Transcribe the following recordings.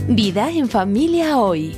Vida en familia hoy.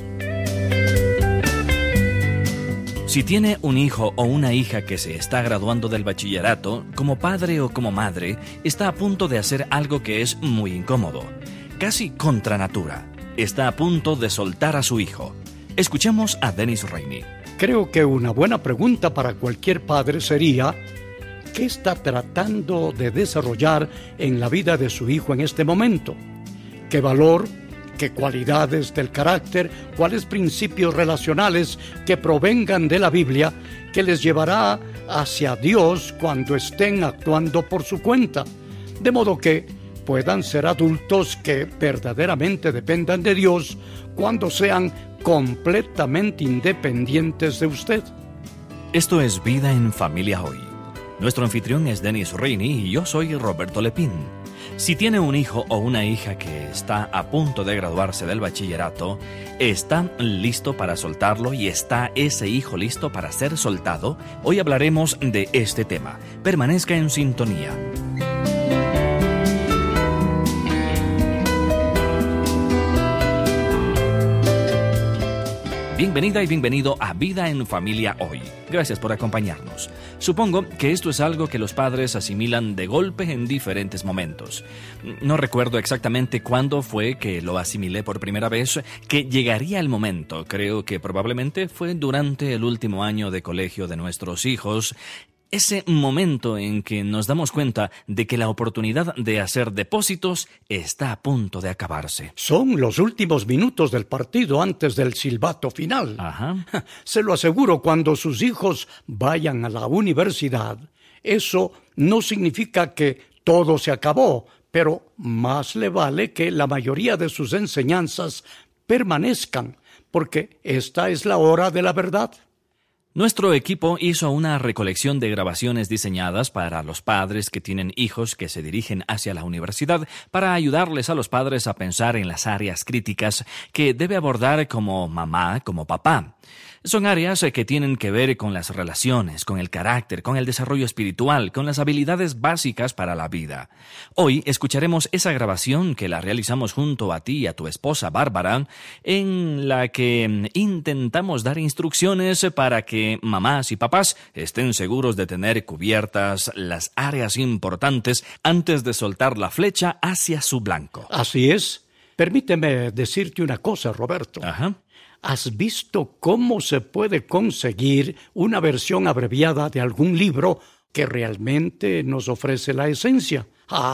Si tiene un hijo o una hija que se está graduando del bachillerato, como padre o como madre, está a punto de hacer algo que es muy incómodo, casi contra natura. Está a punto de soltar a su hijo. Escuchemos a Dennis Rainey. Creo que una buena pregunta para cualquier padre sería: ¿qué está tratando de desarrollar en la vida de su hijo en este momento? ¿Qué valor, qué cualidades del carácter, cuáles principios relacionales que provengan de la Biblia que les llevará hacia Dios cuando estén actuando por su cuenta? De modo que puedan ser adultos que verdaderamente dependan de Dios cuando sean completamente independientes de usted. Esto es Vida en Familia Hoy. Nuestro anfitrión es Dennis Rainey y yo soy Roberto Lepín. Si tiene un hijo o una hija que está a punto de graduarse del bachillerato, ¿está listo para soltarlo y está ese hijo listo para ser soltado? Hoy hablaremos de este tema. Permanezca en sintonía. Bienvenida y bienvenido a Vida en Familia Hoy. Gracias por acompañarnos. Supongo que esto es algo que los padres asimilan de golpe en diferentes momentos. No recuerdo exactamente cuándo fue que lo asimilé por primera vez, que llegaría el momento. Creo que probablemente fue durante el último año de colegio de nuestros hijos. Ese momento en que nos damos cuenta de que la oportunidad de hacer depósitos está a punto de acabarse. Son los últimos minutos del partido antes del silbato final. Ajá. Se lo aseguro, cuando sus hijos vayan a la universidad, eso no significa que todo se acabó, pero más le vale que la mayoría de sus enseñanzas permanezcan, porque esta es la hora de la verdad. Nuestro equipo hizo una recolección de grabaciones diseñadas para los padres que tienen hijos que se dirigen hacia la universidad para ayudarles a los padres a pensar en las áreas críticas que debe abordar como mamá, como papá. Son áreas que tienen que ver con las relaciones, con el carácter, con el desarrollo espiritual, con las habilidades básicas para la vida. Hoy escucharemos esa grabación que la realizamos junto a ti y a tu esposa Bárbara, en la que intentamos dar instrucciones para que mamás y papás estén seguros de tener cubiertas las áreas importantes antes de soltar la flecha hacia su blanco. Así es. Permíteme decirte una cosa, Roberto. Ajá. ¿Has visto cómo se puede conseguir una versión abreviada de algún libro que realmente nos ofrece la esencia?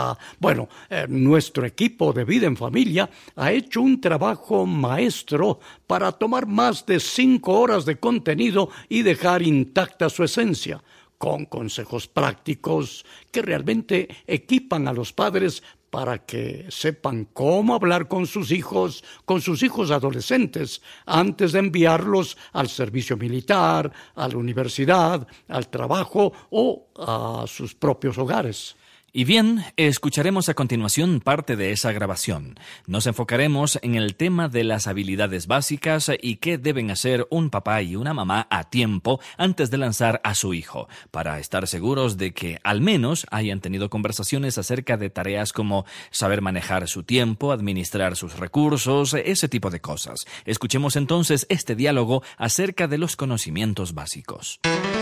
Nuestro equipo de Vida en Familia ha hecho un trabajo maestro para tomar más de 5 horas de contenido y dejar intacta su esencia, con consejos prácticos que realmente equipan a los padres para que sepan cómo hablar con sus hijos adolescentes, antes de enviarlos al servicio militar, a la universidad, al trabajo o a sus propios hogares. Y bien, escucharemos a continuación parte de esa grabación. Nos enfocaremos en el tema de las habilidades básicas y qué deben hacer un papá y una mamá a tiempo antes de lanzar a su hijo, para estar seguros de que al menos hayan tenido conversaciones acerca de tareas como saber manejar su tiempo, administrar sus recursos, ese tipo de cosas. Escuchemos entonces este diálogo acerca de los conocimientos básicos.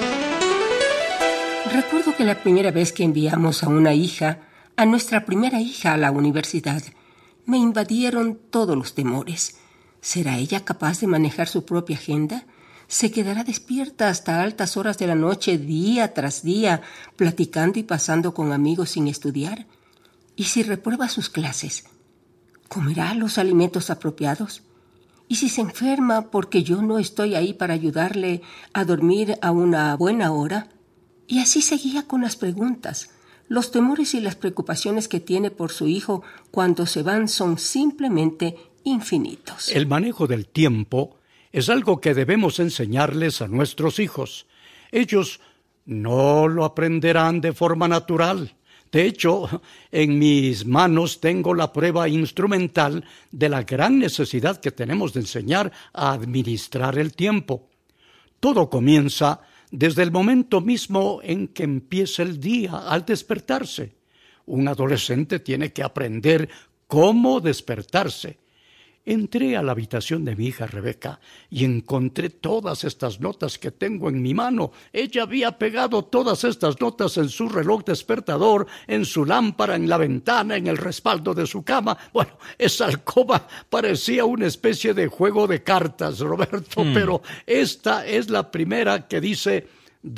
Recuerdo que la primera vez que enviamos a nuestra primera hija a la universidad, me invadieron todos los temores. ¿Será ella capaz de manejar su propia agenda? ¿Se quedará despierta hasta altas horas de la noche, día tras día, platicando y pasando con amigos sin estudiar? ¿Y si reprueba sus clases? ¿Comerá los alimentos apropiados? ¿Y si se enferma porque yo no estoy ahí para ayudarle a dormir a una buena hora? Y así seguía con las preguntas. Los temores y las preocupaciones que tiene por su hijo cuando se van son simplemente infinitos. El manejo del tiempo es algo que debemos enseñarles a nuestros hijos. Ellos no lo aprenderán de forma natural. De hecho, en mis manos tengo la prueba instrumental de la gran necesidad que tenemos de enseñar a administrar el tiempo. Todo comienza desde el momento mismo en que empieza el día, al despertarse. Un adolescente tiene que aprender cómo despertarse. Entré a la habitación de mi hija Rebeca y encontré todas estas notas que tengo en mi mano. Ella había pegado todas estas notas en su reloj despertador, en su lámpara, en la ventana, en el respaldo de su cama. Bueno, esa alcoba parecía una especie de juego de cartas, Roberto, pero esta es la primera que dice: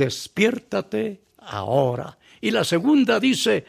despiértate ahora. Y la segunda dice: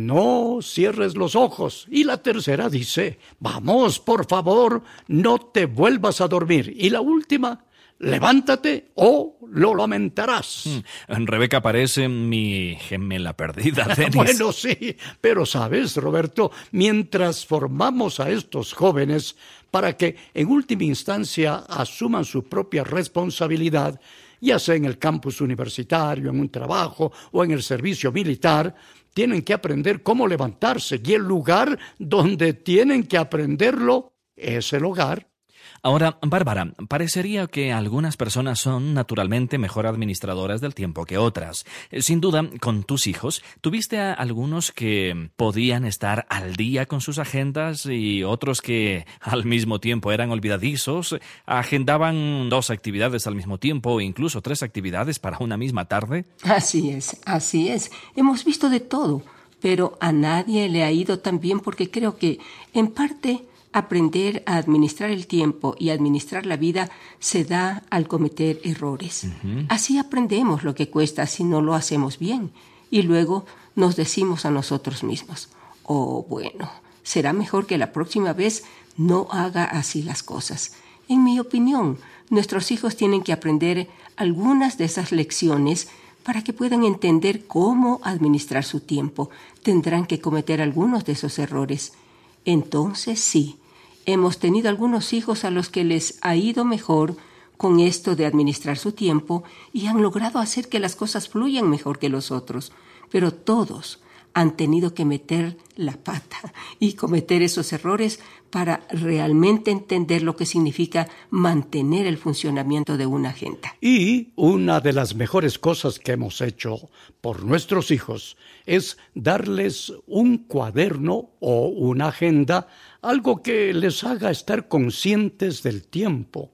no cierres los ojos. Y la tercera dice: vamos, por favor, no te vuelvas a dormir. Y la última: levántate o lo lamentarás. Rebeca parece mi gemela perdida, Denis. Bueno, sí, pero sabes, Roberto, mientras formamos a estos jóvenes para que en última instancia asuman su propia responsabilidad, ya sea en el campus universitario, en un trabajo o en el servicio militar, tienen que aprender cómo levantarse, y el lugar donde tienen que aprenderlo es el hogar. Ahora, Bárbara, parecería que algunas personas son naturalmente mejor administradoras del tiempo que otras. Sin duda, con tus hijos, ¿tuviste a algunos que podían estar al día con sus agendas y otros que al mismo tiempo eran olvidadizos, agendaban 2 actividades al mismo tiempo o incluso 3 actividades para una misma tarde? Así es. Hemos visto de todo, pero a nadie le ha ido tan bien porque creo que, en parte, aprender a administrar el tiempo y administrar la vida se da al cometer errores. Así aprendemos lo que cuesta si no lo hacemos bien, y luego nos decimos a nosotros mismos: bueno, será mejor que la próxima vez no haga así las cosas. En mi opinión, nuestros hijos tienen que aprender algunas de esas lecciones para que puedan entender cómo administrar su tiempo. Tendrán que cometer algunos de esos errores. Entonces sí, hemos tenido algunos hijos a los que les ha ido mejor con esto de administrar su tiempo y han logrado hacer que las cosas fluyan mejor que los otros. Pero todos han tenido que meter la pata y cometer esos errores para realmente entender lo que significa mantener el funcionamiento de una agenda. Y una de las mejores cosas que hemos hecho por nuestros hijos es darles un cuaderno o una agenda, algo que les haga estar conscientes del tiempo.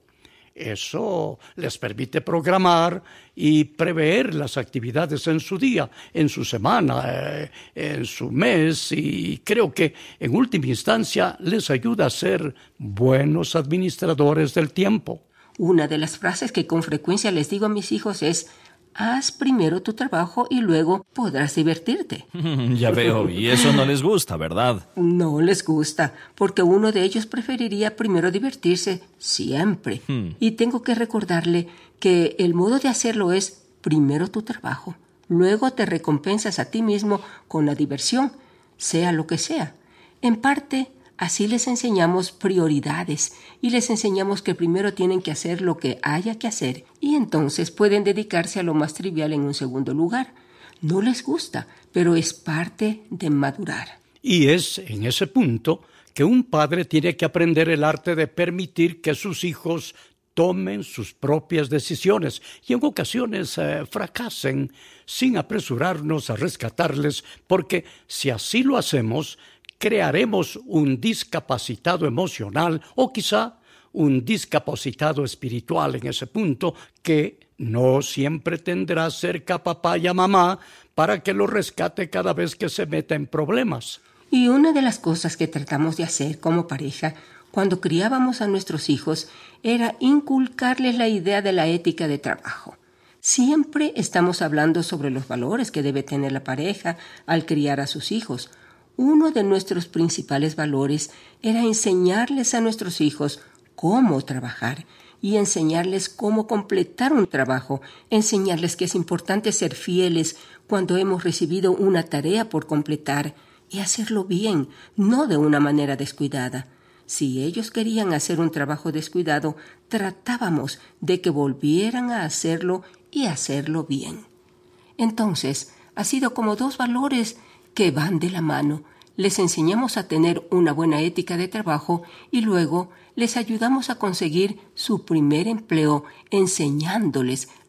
Eso les permite programar y prever las actividades en su día, en su semana, en su mes, y creo que en última instancia les ayuda a ser buenos administradores del tiempo. Una de las frases que con frecuencia les digo a mis hijos es: haz primero tu trabajo y luego podrás divertirte. Ya veo, y eso no les gusta, ¿verdad? No les gusta, porque uno de ellos preferiría primero divertirse siempre. Y tengo que recordarle que el modo de hacerlo es primero tu trabajo, luego te recompensas a ti mismo con la diversión, sea lo que sea. En parte, así les enseñamos prioridades y les enseñamos que primero tienen que hacer lo que haya que hacer y entonces pueden dedicarse a lo más trivial en un segundo lugar. No les gusta, pero es parte de madurar. Y es en ese punto que un padre tiene que aprender el arte de permitir que sus hijos tomen sus propias decisiones y en ocasiones fracasen sin apresurarnos a rescatarles, porque si así lo hacemos, crearemos un discapacitado emocional o quizá un discapacitado espiritual en ese punto que no siempre tendrá cerca a papá y a mamá para que lo rescate cada vez que se meta en problemas. Y una de las cosas que tratamos de hacer como pareja cuando criábamos a nuestros hijos era inculcarles la idea de la ética de trabajo. Siempre estamos hablando sobre los valores que debe tener la pareja al criar a sus hijos. Uno de nuestros principales valores era enseñarles a nuestros hijos cómo trabajar y enseñarles cómo completar un trabajo, enseñarles que es importante ser fieles cuando hemos recibido una tarea por completar y hacerlo bien, no de una manera descuidada. Si ellos querían hacer un trabajo descuidado, tratábamos de que volvieran a hacerlo y hacerlo bien. Entonces, ha sido como dos valores que van de la mano. Les enseñamos a tener una buena ética de trabajo y luego les ayudamos a conseguir su primer empleo enseñándoles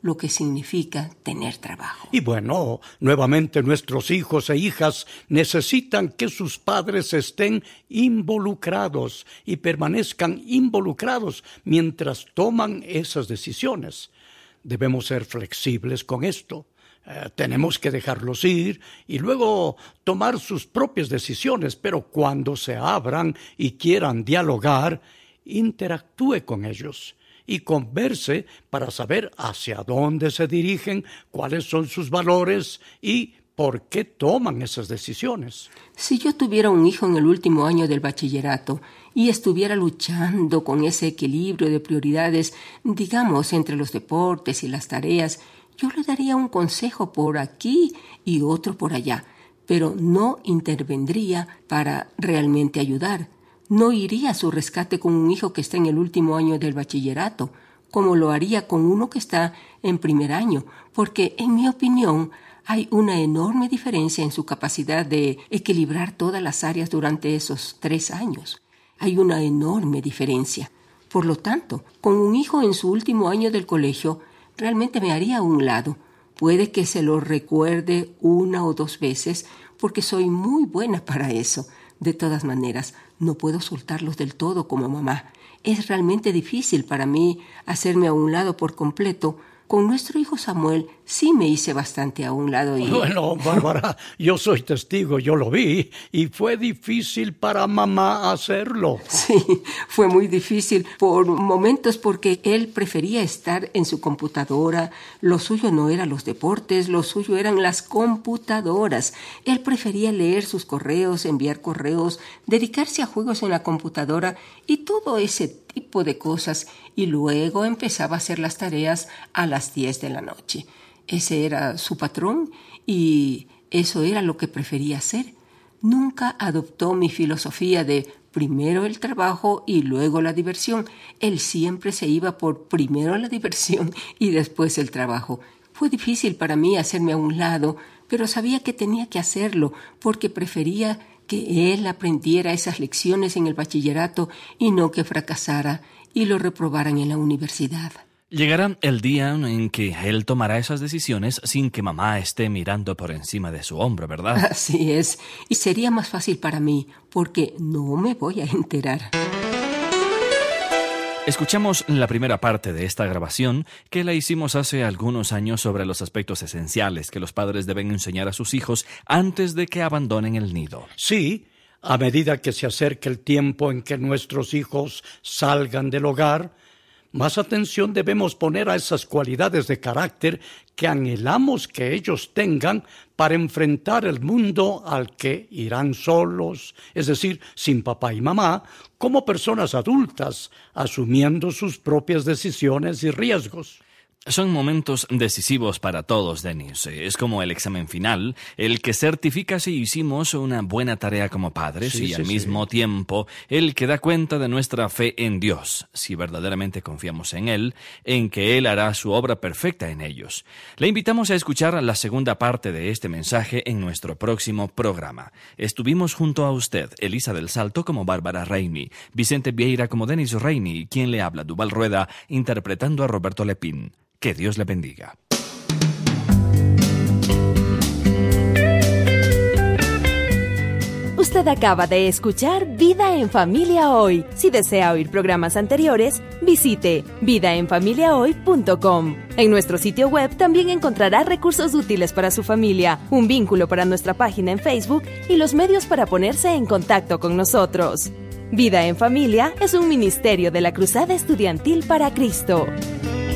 lo que significa tener trabajo. Y bueno, nuevamente nuestros hijos e hijas necesitan que sus padres estén involucrados y permanezcan involucrados mientras toman esas decisiones. Debemos ser flexibles con esto. Tenemos que dejarlos ir y luego tomar sus propias decisiones, pero cuando se abran y quieran dialogar, interactúe con ellos y converse para saber hacia dónde se dirigen, cuáles son sus valores y por qué toman esas decisiones. Si yo tuviera un hijo en el último año del bachillerato y estuviera luchando con ese equilibrio de prioridades, digamos, entre los deportes y las tareas, yo le daría un consejo por aquí y otro por allá, pero no intervendría para realmente ayudar. No iría a su rescate con un hijo que está en el último año del bachillerato, como lo haría con uno que está en primer año, porque, en mi opinión, hay una enorme diferencia en su capacidad de equilibrar todas las áreas durante esos 3 años. Hay una enorme diferencia. Por lo tanto, con un hijo en su último año del colegio, realmente me haría a un lado. Puede que se lo recuerde 1 o 2 veces, porque soy muy buena para eso. De todas maneras, no puedo soltarlos del todo como mamá. Es realmente difícil para mí hacerme a un lado por completo. Con nuestro hijo Samuel sí me hice bastante a un lado y... Bueno, Bárbara, yo soy testigo, yo lo vi, y fue difícil para mamá hacerlo. Sí, fue muy difícil por momentos porque él prefería estar en su computadora. Lo suyo no eran los deportes, lo suyo eran las computadoras. Él prefería leer sus correos, enviar correos, dedicarse a juegos en la computadora y todo ese tipo de cosas, y luego empezaba a hacer las tareas a las 10 de la noche. Ese era su patrón y eso era lo que prefería hacer. Nunca adoptó mi filosofía de primero el trabajo y luego la diversión. Él siempre se iba por primero la diversión y después el trabajo. Fue difícil para mí hacerme a un lado, pero sabía que tenía que hacerlo porque prefería que él aprendiera esas lecciones en el bachillerato y no que fracasara y lo reprobaran en la universidad. Llegará el día en que él tomará esas decisiones sin que mamá esté mirando por encima de su hombro, ¿verdad? Así es, y sería más fácil para mí porque no me voy a enterar. Escuchamos la primera parte de esta grabación que la hicimos hace algunos años sobre los aspectos esenciales que los padres deben enseñar a sus hijos antes de que abandonen el nido. Sí, a medida que se acerque el tiempo en que nuestros hijos salgan del hogar, más atención debemos poner a esas cualidades de carácter que anhelamos que ellos tengan para enfrentar el mundo al que irán solos, es decir, sin papá y mamá, como personas adultas, asumiendo sus propias decisiones y riesgos. Son momentos decisivos para todos, Denis. Es como el examen final, el que certifica si hicimos una buena tarea como padres y al mismo tiempo el que da cuenta de nuestra fe en Dios, si verdaderamente confiamos en Él, en que Él hará su obra perfecta en ellos. Le invitamos a escuchar la segunda parte de este mensaje en nuestro próximo programa. Estuvimos junto a usted, Elisa del Salto como Bárbara Raimi, Vicente Vieira como Denis Raimi, quien le habla, Duval Rueda, interpretando a Roberto Lepín. Que Dios le bendiga. Usted acaba de escuchar Vida en Familia Hoy. Si desea oír programas anteriores, visite vidaenfamiliahoy.com. En nuestro sitio web también encontrará recursos útiles para su familia, un vínculo para nuestra página en Facebook y los medios para ponerse en contacto con nosotros. Vida en Familia es un ministerio de la Cruzada Estudiantil para Cristo.